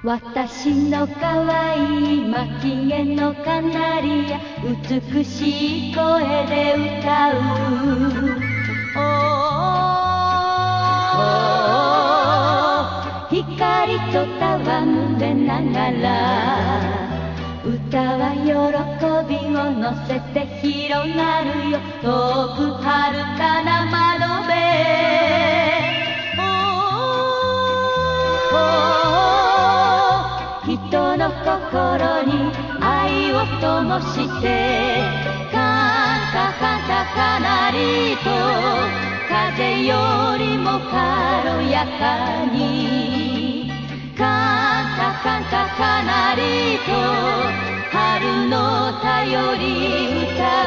私の可愛い巻毛のカナリア、美しい声で歌う。光と戯れながら、歌は喜びを乗せて広がるよ。遠く遥かな窓辺、人の心に愛を灯して、カンタカンタカナリと風よりも軽やかに、カンタカンタカナリと春の便り